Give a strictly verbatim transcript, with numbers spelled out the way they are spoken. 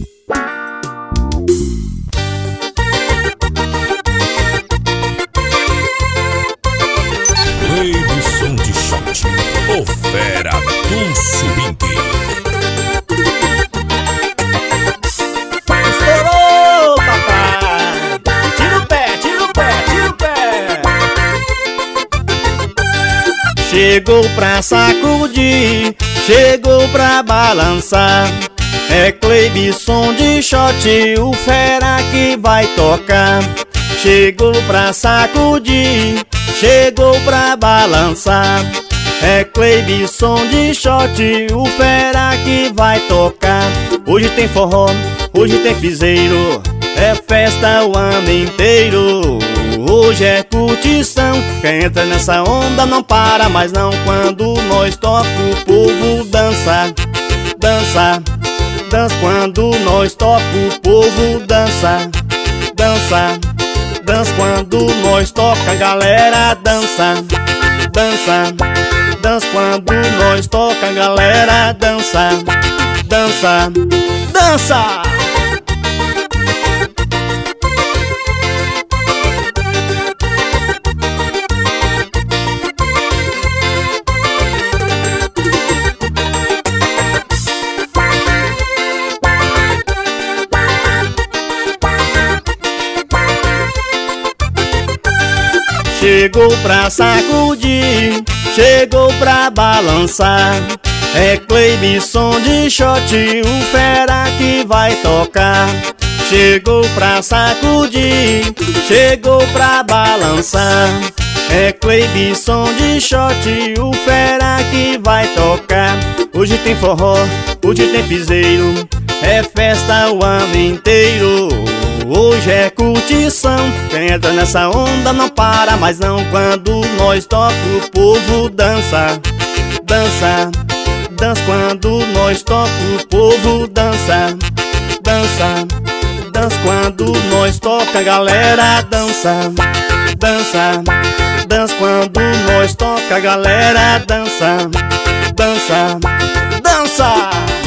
Cleibson de Shot, o fera do swing. Estourou, papai! Tira o pé, tira o pé, tira o pé! Chegou pra sacudir, chegou pra balançar. É Cleibson de Shot, o fera que vai tocar. Chegou pra sacudir, chegou pra balançar. É Cleibson de Shot, o fera que vai tocar. Hoje tem forró, hoje tem piseiro, é festa o ano inteiro. Hoje é curtição, quem entra nessa onda não para mais não. Quando nós toca o povo dança, dança, dança. Quando nós toca o povo dança, dança, dança. Quando nós toca a galera dança, dança, dança. Quando nós toca a galera dança, dança, dança. Chegou pra sacudir, chegou pra balançar. É Cleibson de Shot, o fera que vai tocar. Chegou pra sacudir, chegou pra balançar. É Cleibson de Shot, o fera que vai tocar. Hoje tem forró, hoje tem piseiro, é festa o ano inteiro. Hoje é curtição, quem entra nessa onda não para mais não. Quando nós toca o povo dança, dança, dança. Quando nós toca o povo dança, dança, dança. Quando nós toca a galera dança, dança, dança. Quando nós toca a galera dança, dança, dança.